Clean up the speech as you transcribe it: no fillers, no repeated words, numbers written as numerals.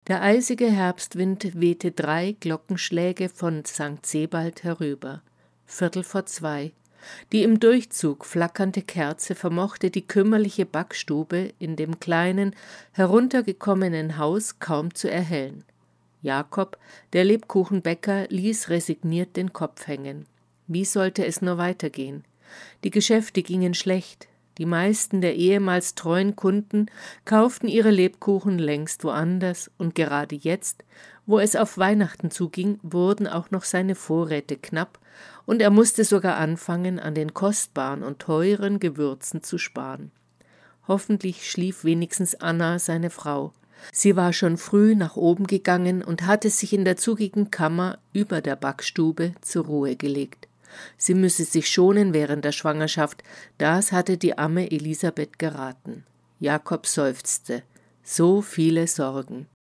Der eisige Herbstwind wehte 3 Glockenschläge von St. Sebald herüber. 1:45. Die im Durchzug flackernde Kerze vermochte die kümmerliche Backstube in dem kleinen, heruntergekommenen Haus kaum zu erhellen. Jakob, der Lebkuchenbäcker, ließ resigniert den Kopf hängen. Wie sollte es nur weitergehen? Die Geschäfte gingen schlecht. Die meisten der ehemals treuen Kunden kauften ihre Lebkuchen längst woanders und gerade jetzt, wo es auf Weihnachten zuging, wurden auch noch seine Vorräte knapp und er musste sogar anfangen, an den kostbaren und teuren Gewürzen zu sparen. Hoffentlich schlief wenigstens Anna, seine Frau. Sie war schon früh nach oben gegangen und hatte sich in der zugigen Kammer über der Backstube zur Ruhe gelegt. Sie müsse sich schonen während der Schwangerschaft, das hatte die Amme Elisabeth geraten. Jakob seufzte. So viele Sorgen.